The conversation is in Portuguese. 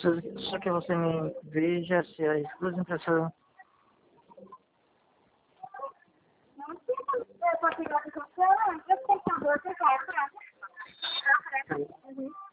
preciso só que você me veja se as duas impressoras... Eu vou pegar o computador, eu tenho que você vai, tá? Uhum.